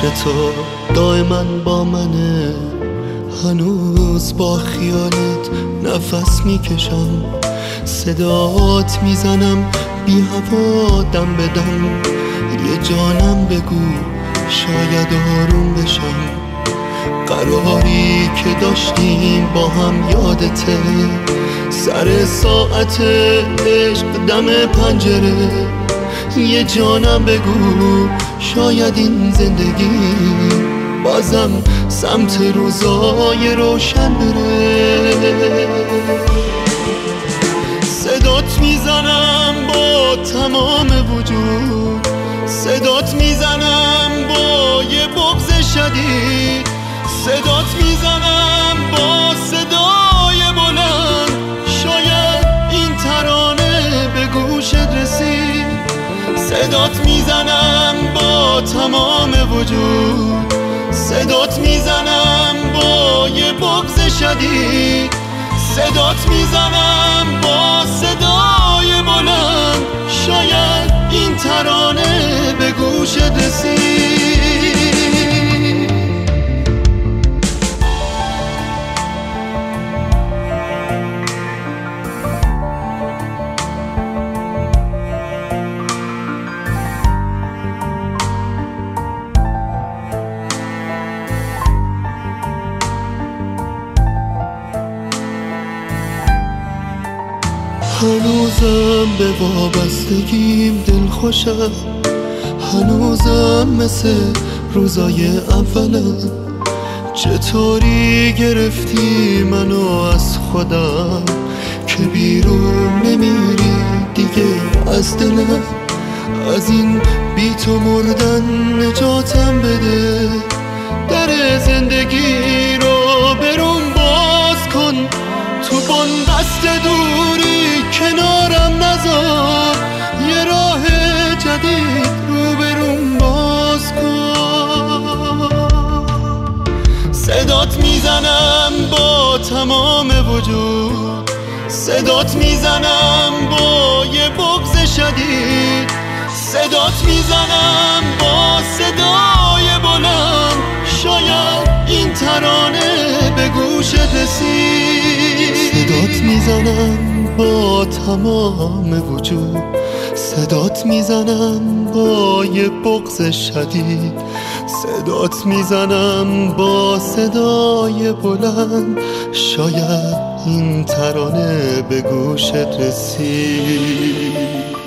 تو دائما با منه، هنوز با خیالت نفس میکشم، صدات میزنم بی هوا دم به دم. یه جانم بگو شاید آروم بشم، قراری که داشتیم با هم یادته، سر ساعت عشق دم پنجره. یه جانم بگو شاید این زندگی بازم سمت روزای روشن بره. صدات میزنم با تمام وجود، صدات میزنم با یه بغض شدید، صدات میزنم با صدای بلند، شاید این ترانه به گوشت رسید. صدات میزنم با تمام وجود، صدات میزنم با یه بغض شدید، صدات میزنم با صدای بلند، شاید این ترانه به گوشت رسید. هنوزم به وابستگیم دل خوشم، هنوزم مثل روزای اولم. چطوری گرفتی منو از خودم که بیرون نمیری دیگه از دلم؟ از این بی تو مردن نجاتم بده، در زندگی رو برون باز کن، تو بنبست دوری کنارم نذار، یه راه جدید رو برون باز کن. صدات میزنم با تمام وجود، صدات میزنم با یه بغض شدید، صدات میزنم با صدای بلند، شاید این ترانه به گوشت رسید. صدات میزنم با تمام وجود، صدات میزنم با یه بغض شدید، صدات میزنم با صدای بلند، شاید این ترانه به گوشت رسید.